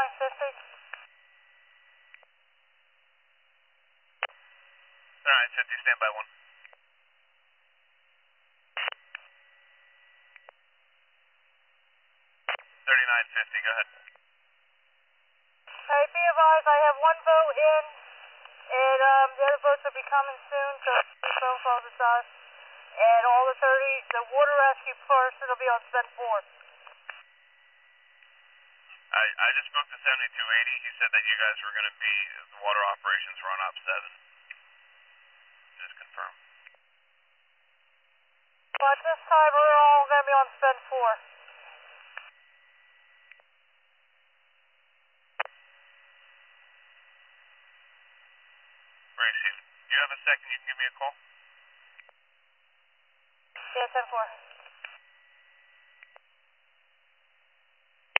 3950. Alright, 50, stand by 1. 3950, go ahead. Hey, be advised, I have one boat in, and the other boats will be coming soon, so phone calls us us. And all the water rescue first, it'll be on spend 4. I just spoke to 7280. He said that you guys were going to be, the water operations were on Op 7. Just confirm. But this time we're all going to be on spend 4. Gracie, do you have a second you can give me a call? Yeah, 10-4.